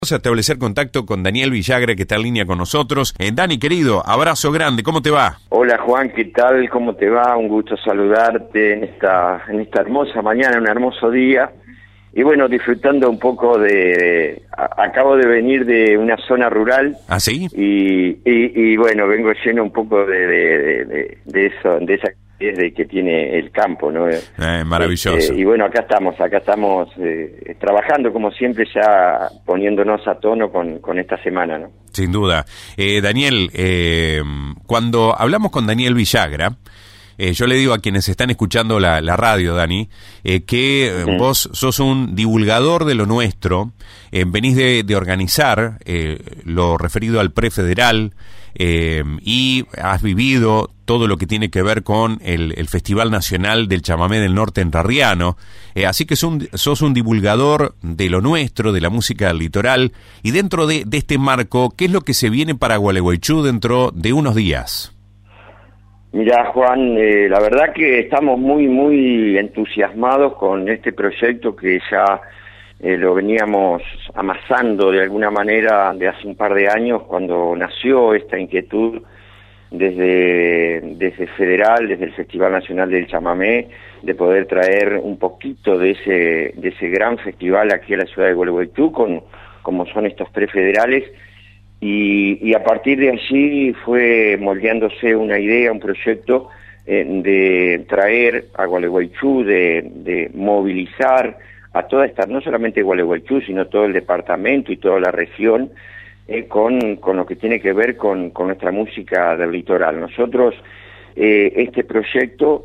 Vamos a establecer contacto con Daniel Villagra, que está en línea con nosotros. Dani, querido, abrazo grande, ¿cómo te va? Hola Juan, ¿qué tal? ¿Cómo te va? Un gusto saludarte en esta hermosa mañana, un hermoso día. Y bueno, disfrutando un poco acabo de venir de una zona rural. ¿Ah, sí? Y bueno, vengo lleno un poco de esa que tiene el campo, ¿no? Maravilloso. Y bueno, acá estamos trabajando como siempre, ya poniéndonos a tono con esta semana, ¿no? Sin duda. Daniel, cuando hablamos con Daniel Villagra, yo le digo a quienes están escuchando la radio, Dani, que vos sos un divulgador de lo nuestro, venís de organizar lo referido al prefederal, y has vivido todo lo que tiene que ver con el Festival Nacional del Chamamé del Norte Entrerriano, así que sos un divulgador de lo nuestro, de la música del litoral, y dentro de este marco, ¿qué es lo que se viene para Gualeguaychú dentro de unos días? Mira, Juan, la verdad que estamos muy entusiasmados con este proyecto que ya lo veníamos amasando de alguna manera de hace un par de años, cuando nació esta inquietud desde Federal, desde el Festival Nacional del Chamamé, de poder traer un poquito de ese gran festival aquí a la ciudad de Gualeguaychú, como son estos prefederales. Y a partir de allí fue moldeándose una idea, un proyecto de traer a Gualeguaychú, de movilizar a toda esta, no solamente Gualeguaychú, sino todo el departamento y toda la región, con lo que tiene que ver con nuestra música del litoral. Nosotros este proyecto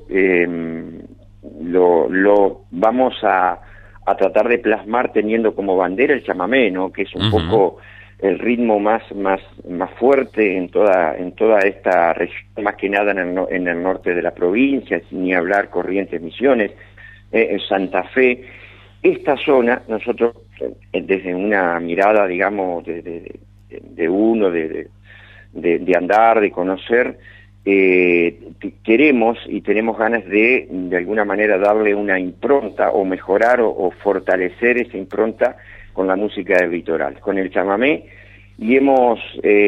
lo vamos a tratar de plasmar teniendo como bandera el chamamé, ¿no? Que es un poco el ritmo más fuerte en toda esta región, más que nada en el norte de la provincia, sin ni hablar Corrientes, Misiones, en Santa Fe. Esta zona, nosotros desde una mirada, digamos, de andar, de conocer, queremos y tenemos ganas de alguna manera darle una impronta o mejorar o fortalecer esa impronta con la música del litoral, con el chamamé, y hemos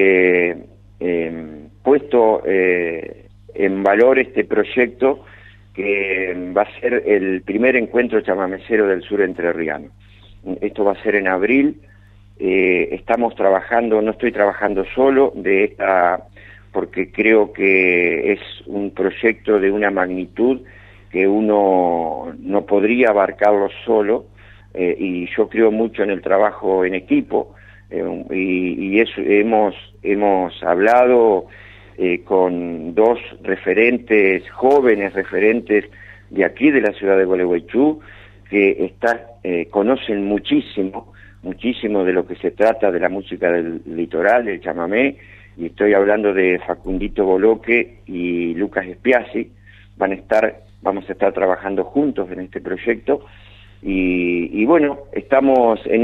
puesto en valor este proyecto que va a ser el primer encuentro chamamecero del sur entrerriano. Esto va a ser en abril. Estamos trabajando, no estoy trabajando solo porque creo que es un proyecto de una magnitud que uno no podría abarcarlo solo, y yo creo mucho en el trabajo en equipo, y eso hemos hablado con dos jóvenes referentes de aquí de la ciudad de Gualeguaychú, que conocen muchísimo de lo que se trata de la música del litoral, del chamamé, y estoy hablando de Facundito Boloque y Lucas Espiazzi. Vamos a estar trabajando juntos en este proyecto, y bueno, estamos en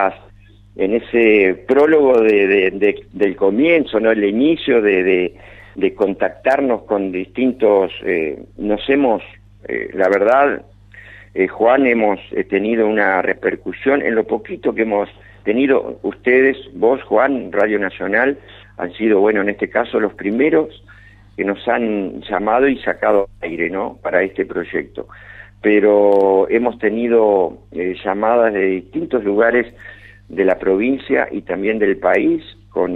ese prólogo del comienzo, ¿no? El inicio de contactarnos con distintos, la verdad, Juan, hemos tenido una repercusión en lo poquito que hemos tenido. Ustedes, vos, Juan, Radio Nacional, han sido, bueno, en este caso los primeros que nos han llamado y sacado aire, ¿no?, para este proyecto. Pero hemos tenido llamadas de distintos lugares de la provincia y también del país,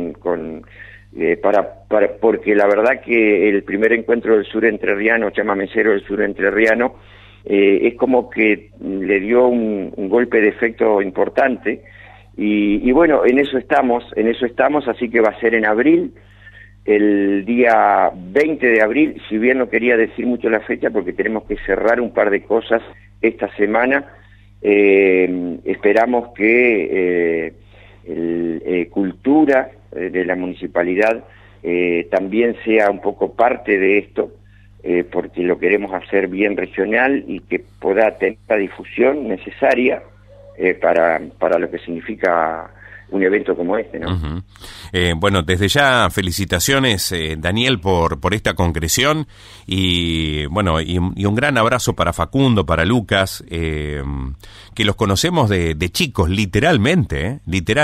porque la verdad que el primer encuentro del sur entrerriano, chamamecero del sur entrerriano, es como que le dio un golpe de efecto importante, y bueno, en eso estamos, así que va a ser en abril, el día 20 de abril, si bien no quería decir mucho la fecha porque tenemos que cerrar un par de cosas esta semana. Esperamos que Cultura de la municipalidad también sea un poco parte de esto, porque lo queremos hacer bien regional y que pueda tener la difusión necesaria para lo que significa un evento como este, ¿no? Uh-huh. Bueno, desde ya felicitaciones, Daniel, por esta concreción y bueno, y un gran abrazo para Facundo, para Lucas, que los conocemos de chicos, literalmente.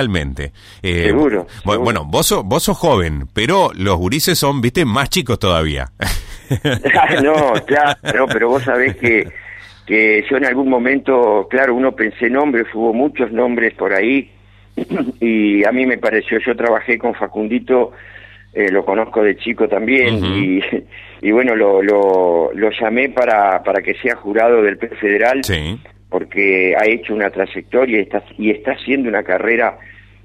Seguro. Bueno, vos sos joven, pero los gurises son, viste, más chicos todavía. No, claro, pero vos sabés que yo en algún momento, claro, uno pensé nombres, hubo muchos nombres por ahí, y a mí me pareció, yo trabajé con Facundito, lo conozco de chico también, uh-huh. y bueno, lo llamé para que sea jurado del Premio Federal, sí. Porque ha hecho una trayectoria y está haciendo una carrera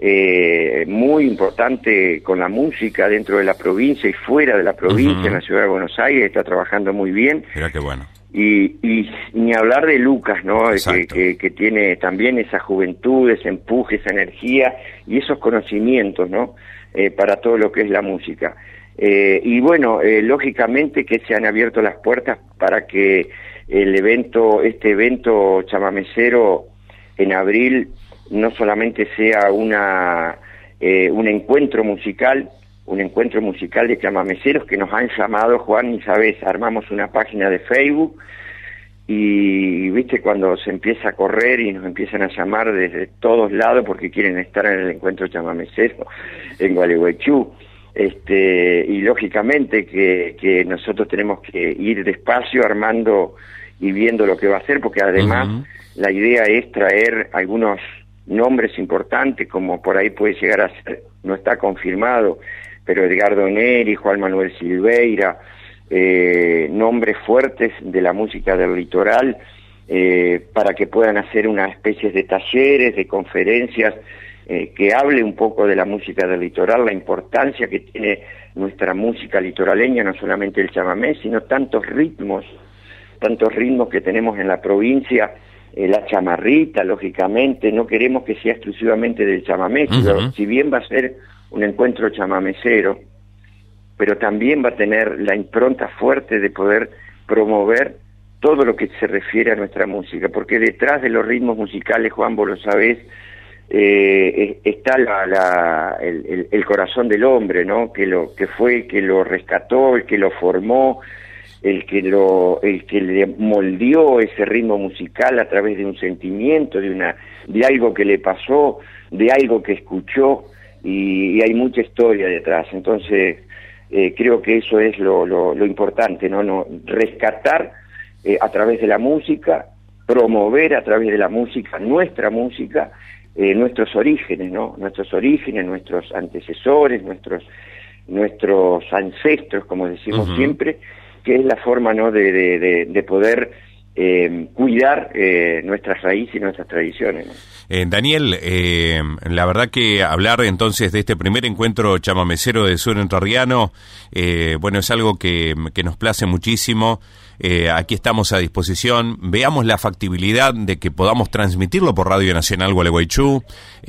muy importante con la música dentro de la provincia y fuera de la provincia, uh-huh. En la ciudad de Buenos Aires, está trabajando muy bien. Mira qué bueno. Y ni hablar de Lucas, ¿no? Que tiene también esa juventud, ese empuje, esa energía y esos conocimientos, ¿no? Para todo lo que es la música. Y bueno, lógicamente que se han abierto las puertas para que este evento chamamecero en abril no solamente sea un encuentro musical de chamameceros que nos han llamado, Juan, y sabes, armamos una página de Facebook y viste cuando se empieza a correr y nos empiezan a llamar desde todos lados porque quieren estar en el encuentro chamamecero en Gualeguaychú, y lógicamente que nosotros tenemos que ir despacio armando y viendo lo que va a hacer, porque además uh-huh. La idea es traer algunos nombres importantes, como por ahí puede llegar a ser, no está confirmado, pero Edgardo Neri, Juan Manuel Silveira, nombres fuertes de la música del litoral, para que puedan hacer una especie de talleres, de conferencias, que hable un poco de la música del litoral, la importancia que tiene nuestra música litoraleña, no solamente el chamamé, sino tantos ritmos que tenemos en la provincia, la chamarrita, lógicamente, no queremos que sea exclusivamente del chamamé, uh-huh. Si bien va a ser un encuentro chamamecero, pero también va a tener la impronta fuerte de poder promover todo lo que se refiere a nuestra música, porque detrás de los ritmos musicales, Juan, vos lo sabés, está el corazón del hombre, ¿no? Que lo rescató, el que lo formó, el que le moldeó ese ritmo musical a través de un sentimiento, de algo que le pasó, de algo que escuchó, y hay mucha historia detrás. Entonces creo que eso es lo importante, ¿no? Rescatar a través de la música, promover a través de la música nuestra música, nuestros orígenes, ¿no? Nuestros orígenes, nuestros antecesores, nuestros ancestros, como decimos uh-huh. siempre, que es la forma, ¿no? de poder cuidar nuestras raíces y nuestras tradiciones, ¿no? Daniel, la verdad que hablar entonces de este primer encuentro chamamecero del sur entrerriano, bueno, es algo que nos place muchísimo. Aquí estamos a disposición. Veamos la factibilidad de que podamos transmitirlo por Radio Nacional Gualeguaychú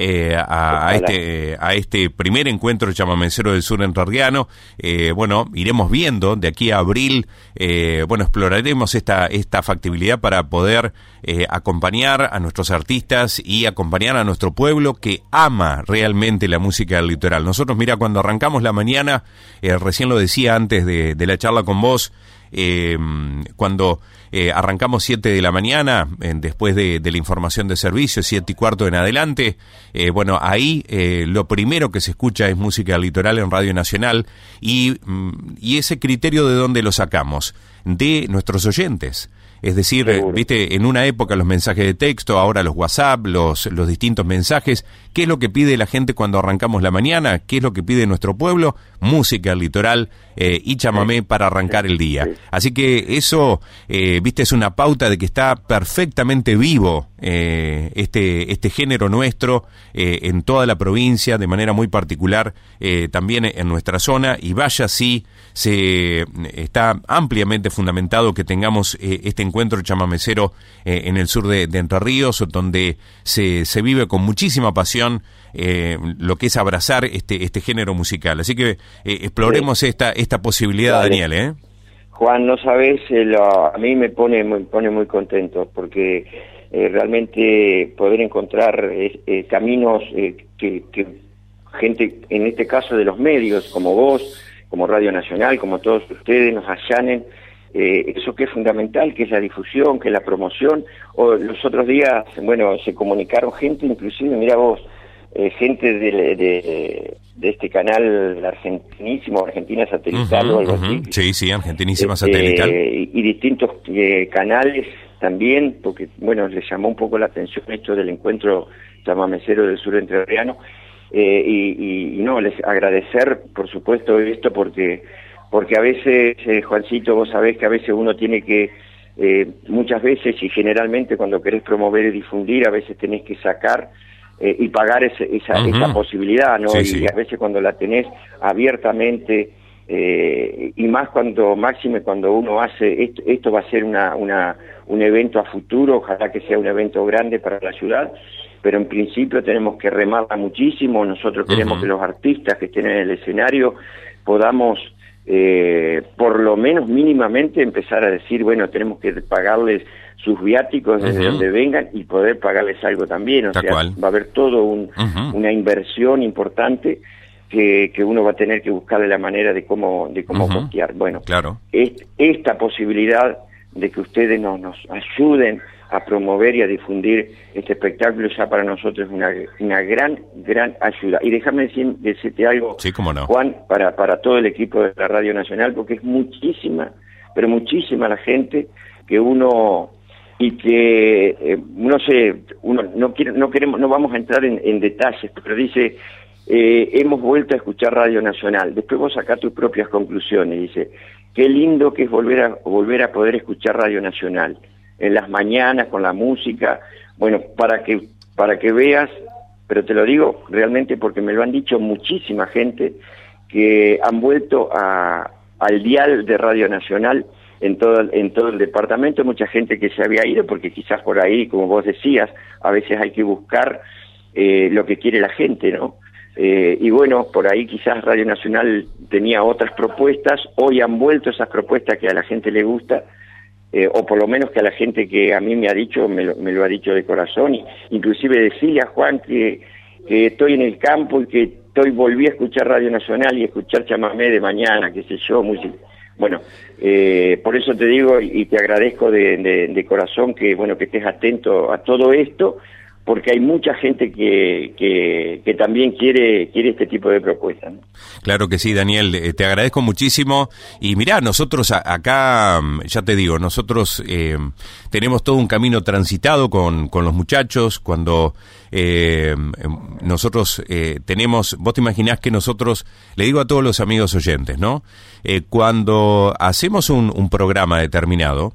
a este primer encuentro chamamecero del sur entrerriano. Bueno, iremos viendo de aquí a abril. Bueno, exploraremos esta factibilidad para poder acompañar a nuestros artistas y acompañar a nuestro pueblo que ama realmente la música del litoral. Nosotros, mira, cuando arrancamos la mañana, recién lo decía antes de la charla con vos, cuando arrancamos 7 de la mañana, después de la información de servicio, 7:15 en adelante, bueno, ahí lo primero que se escucha es música del litoral en Radio Nacional, y ese criterio, ¿de dónde lo sacamos? De nuestros oyentes. Es decir, viste, en una época los mensajes de texto, ahora los WhatsApp, los distintos mensajes. ¿Qué es lo que pide la gente cuando arrancamos la mañana? ¿Qué es lo que pide nuestro pueblo? Música al litoral y chamamé para arrancar el día. Así que eso, viste, es una pauta de que está perfectamente vivo este género nuestro en toda la provincia, de manera muy particular también en nuestra zona, y vaya si está ampliamente fundamentado que tengamos este encuentro chamamecero en el sur de Entre Ríos, donde se vive con muchísima pasión lo que es abrazar este género musical. Así que exploremos esta posibilidad, vale. Daniel. Juan, no sabes, a mí me pone muy contento, porque realmente poder encontrar caminos que gente, en este caso de los medios, como vos, como Radio Nacional, como todos ustedes, nos allanen eso que es fundamental, que es la difusión, que es la promoción. O los otros días, bueno, se comunicaron gente, inclusive, mira vos, gente de este canal argentinísimo, Argentina Satelital o algo así. Sí, Argentinísima Satelital. Y distintos canales también, porque, bueno, les llamó un poco la atención esto del encuentro chamamecero del sur entrerriano. Y no, les agradecer, por supuesto, esto, porque a veces, Juancito, vos sabés que a veces uno tiene que, muchas veces y generalmente cuando querés promover y difundir, a veces tenés que sacar y pagar esa posibilidad, ¿no? Sí, y a veces cuando la tenés abiertamente, y más máxime cuando uno hace, esto va a ser un evento a futuro, ojalá que sea un evento grande para la ciudad, pero en principio tenemos que remarla muchísimo. Nosotros queremos que los artistas que estén en el escenario podamos, por lo menos mínimamente, empezar a decir, bueno, tenemos que pagarles sus viáticos desde donde vengan y poder pagarles algo también. O sea, va a haber todo una inversión importante que uno va a tener que buscarle la manera de cómo costear. Bueno, claro. Esta posibilidad de que ustedes nos ayuden a promover y a difundir este espectáculo ya para nosotros es una gran ayuda. Y déjame decirte algo, sí, cómo no, Juan, para todo el equipo de la Radio Nacional, porque es muchísima, pero muchísima la gente que uno, y que, no sé, uno no vamos a entrar en detalles, pero dice, hemos vuelto a escuchar Radio Nacional. Después vos sacás tus propias conclusiones. Dice, qué lindo que es volver a poder escuchar Radio Nacional en las mañanas con la música. Bueno, para que veas, pero te lo digo realmente porque me lo han dicho muchísima gente que han vuelto al dial de Radio Nacional en todo el departamento. Mucha gente que se había ido porque quizás por ahí, como vos decías, a veces hay que buscar lo que quiere la gente, ¿no? Y bueno, por ahí quizás Radio Nacional tenía otras propuestas, hoy han vuelto esas propuestas que a la gente le gusta, o por lo menos que a la gente que a mí me ha dicho, me lo ha dicho de corazón, y inclusive decía, Juan, que estoy en el campo y que volví a escuchar Radio Nacional y escuchar chamamé de mañana, qué sé yo, música. Bueno, por eso te digo y te agradezco de corazón que, bueno, que estés atento a todo esto, porque hay mucha gente que también quiere este tipo de propuestas, ¿no? Claro que sí, Daniel, te agradezco muchísimo. Y mirá, nosotros acá, ya te digo, nosotros tenemos todo un camino transitado con los muchachos. Cuando nosotros tenemos, vos te imaginás que nosotros, le digo a todos los amigos oyentes, ¿no? Cuando hacemos un programa determinado,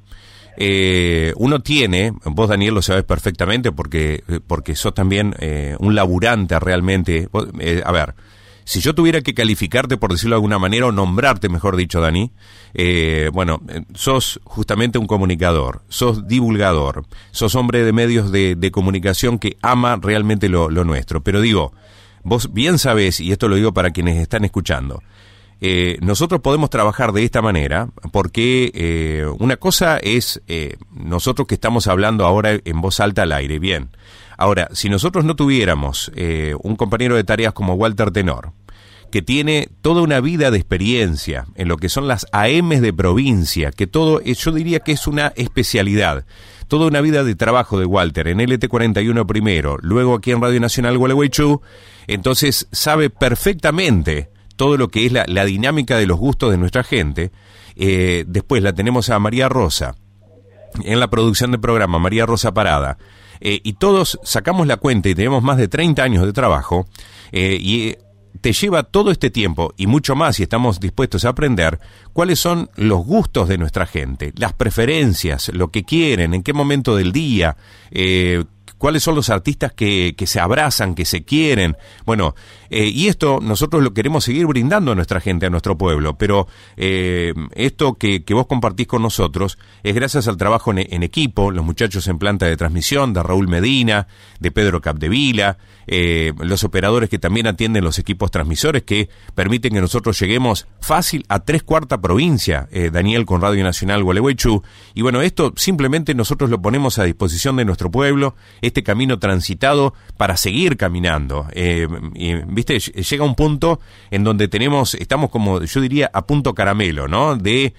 uno tiene, vos Daniel lo sabés perfectamente porque sos también un laburante realmente. A ver, si yo tuviera que calificarte, por decirlo de alguna manera, o nombrarte, mejor dicho, Dani, bueno, sos justamente un comunicador, sos divulgador, sos hombre de medios de comunicación que ama realmente lo nuestro. Pero digo, vos bien sabés, y esto lo digo para quienes están escuchando, nosotros podemos trabajar de esta manera porque una cosa es nosotros que estamos hablando ahora en voz alta al aire, bien. Ahora, si nosotros no tuviéramos un compañero de tareas como Walter Tenor, que tiene toda una vida de experiencia en lo que son las AMs de provincia, que todo, yo diría que es una especialidad, toda una vida de trabajo de Walter en LT41 primero, luego aquí en Radio Nacional Gualeguaychú, entonces sabe perfectamente todo lo que es la dinámica de los gustos de nuestra gente. Después la tenemos a María Rosa en la producción del programa, María Rosa Parada, y todos sacamos la cuenta y tenemos más de 30 años de trabajo, y te lleva todo este tiempo y mucho más, y estamos dispuestos a aprender cuáles son los gustos de nuestra gente, las preferencias, lo que quieren, en qué momento del día, cuáles son los artistas que se abrazan, que se quieren. Bueno, y esto nosotros lo queremos seguir brindando a nuestra gente, a nuestro pueblo, pero esto que vos compartís con nosotros es gracias al trabajo en equipo, los muchachos en planta de transmisión, de Raúl Medina, de Pedro Capdevila, los operadores que también atienden los equipos transmisores que permiten que nosotros lleguemos fácil a 3/4 provincia, Daniel, con Radio Nacional Gualeguaychú. Y bueno, esto simplemente nosotros lo ponemos a disposición de nuestro pueblo, este camino transitado para seguir caminando. Viste, llega un punto en donde estamos como, yo diría, a punto caramelo, ¿no?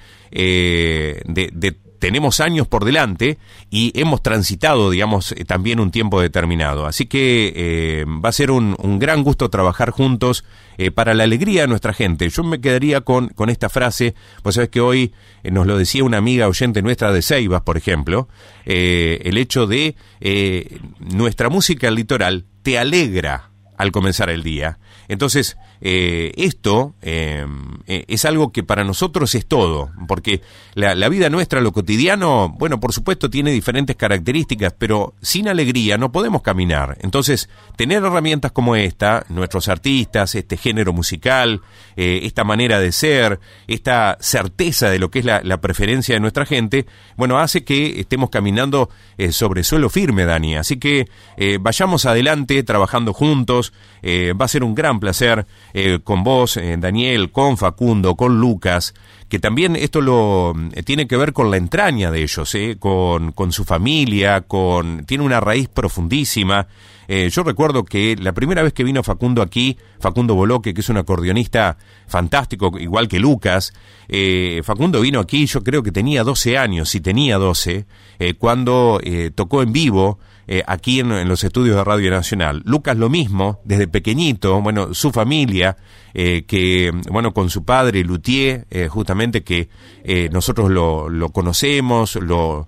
Tenemos años por delante y hemos transitado, digamos, también un tiempo determinado. Así que va a ser un gran gusto trabajar juntos para la alegría de nuestra gente. Yo me quedaría con esta frase, pues sabes que hoy nos lo decía una amiga oyente nuestra de Ceibas, por ejemplo, el hecho de nuestra música al litoral te alegra al comenzar el día. Entonces, esto es algo que para nosotros es todo, porque la vida nuestra, lo cotidiano, bueno, por supuesto tiene diferentes características, pero sin alegría no podemos caminar. Entonces, tener herramientas como esta, nuestros artistas, este género musical, esta manera de ser, esta certeza de lo que es la preferencia de nuestra gente, bueno, hace que estemos caminando sobre suelo firme, Dani. Así que vayamos adelante trabajando juntos. Va a ser un gran placer con vos, Daniel, con Facundo, con Lucas, que también esto tiene que ver con la entraña de ellos, con su familia, tiene una raíz profundísima. Yo recuerdo que la primera vez que vino Facundo aquí, Facundo Boloque, que es un acordeonista fantástico, igual que Lucas, Facundo vino aquí, yo creo que tenía 12 años, si tenía 12, cuando tocó en vivo, aquí en los estudios de Radio Nacional. Lucas lo mismo, desde pequeñito, bueno, su familia, que, bueno, con su padre, Luthier, justamente que nosotros lo conocemos,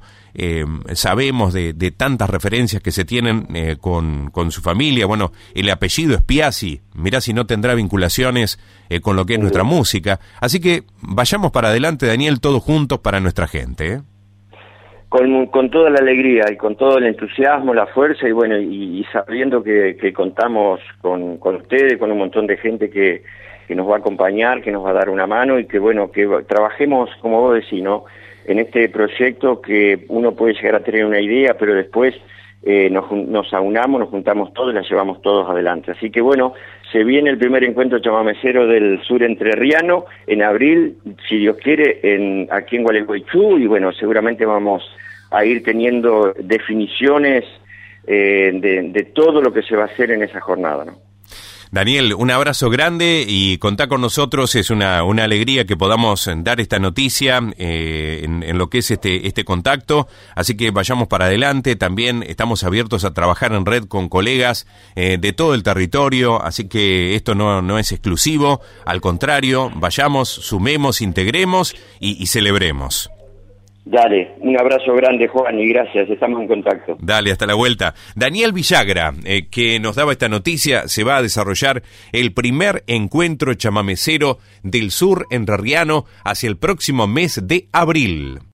sabemos de tantas referencias que se tienen con su familia. Bueno, el apellido es Piazzi, mirá si no tendrá vinculaciones con lo que es nuestra música. Así que vayamos para adelante, Daniel, todos juntos para nuestra gente, ¿eh? Con toda la alegría y con todo el entusiasmo, la fuerza y bueno, y sabiendo que contamos con ustedes, con un montón de gente que nos va a acompañar, que nos va a dar una mano y que bueno, que trabajemos, como vos decís, ¿no? En este proyecto que uno puede llegar a tener una idea, pero después nos aunamos, nos juntamos todos y la llevamos todos adelante. Así que bueno, se viene el primer encuentro chamamecero del sur entrerriano en abril, si Dios quiere, aquí en Gualeguaychú, y bueno, seguramente vamos a ir teniendo definiciones de todo lo que se va a hacer en esa jornada, ¿no? Daniel, un abrazo grande y contá con nosotros, es una alegría que podamos dar esta noticia en lo que es este contacto, así que vayamos para adelante. También estamos abiertos a trabajar en red con colegas de todo el territorio, así que esto no es exclusivo, al contrario, vayamos, sumemos, integremos y celebremos. Dale, un abrazo grande, Juan, y gracias, estamos en contacto. Dale, hasta la vuelta. Daniel Villagra, que nos daba esta noticia, se va a desarrollar el primer encuentro chamamecero del sur entrerriano hacia el próximo mes de abril.